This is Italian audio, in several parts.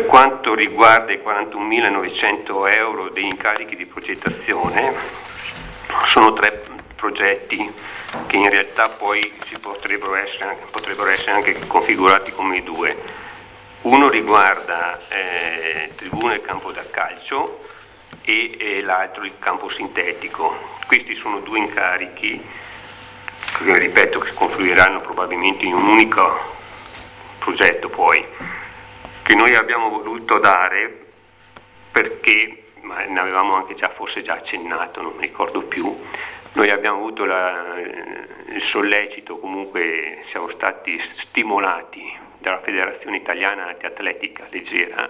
Per quanto riguarda i 41.900 euro degli incarichi di progettazione, sono 3 progetti che in realtà poi potrebbero essere anche configurati come 2. Uno riguarda tribune e campo da calcio e l'altro il campo sintetico. Questi sono 2 incarichi che, ripeto, che confluiranno probabilmente in un unico progetto poi, che noi abbiamo voluto dare perché, ma ne avevamo anche forse già accennato, non mi ricordo più, noi abbiamo avuto il sollecito, comunque siamo stati stimolati dalla Federazione Italiana di Atletica Leggera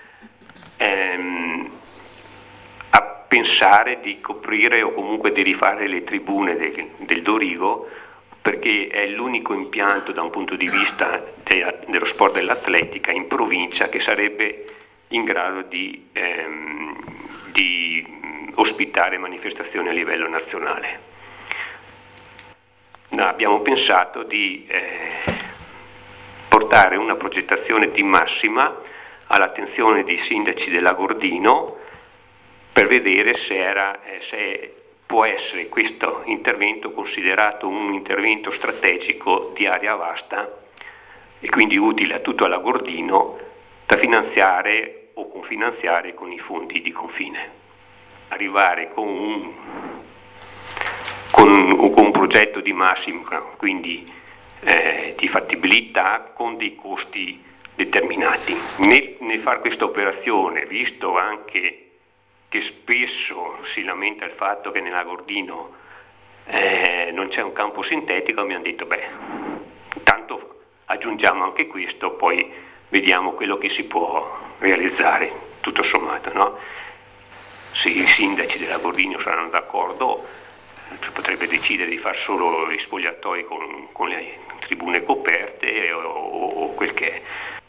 a pensare di coprire o comunque di rifare le tribune del Dorigo, perché è l'unico impianto da un punto di vista dello sport dell'atletica in provincia che sarebbe in grado di ospitare manifestazioni a livello nazionale. Abbiamo pensato di portare una progettazione di massima all'attenzione dei sindaci dell'Agordino per vedere se può essere questo intervento considerato un intervento strategico di area vasta e quindi utile a tutto l'Agordino da finanziare o confinanziare con i fondi di confine. Arrivare con un progetto di massima, quindi di fattibilità con dei costi determinati. Nel fare questa operazione, visto anche che spesso si lamenta il fatto che nell'Agordino non c'è un campo sintetico, abbiamo detto intanto aggiungiamo anche questo, poi vediamo quello che si può realizzare, tutto sommato, no? Se i sindaci dell'Agordino saranno d'accordo, si potrebbe decidere di far solo gli spogliatoi con le tribune coperte o quel che è.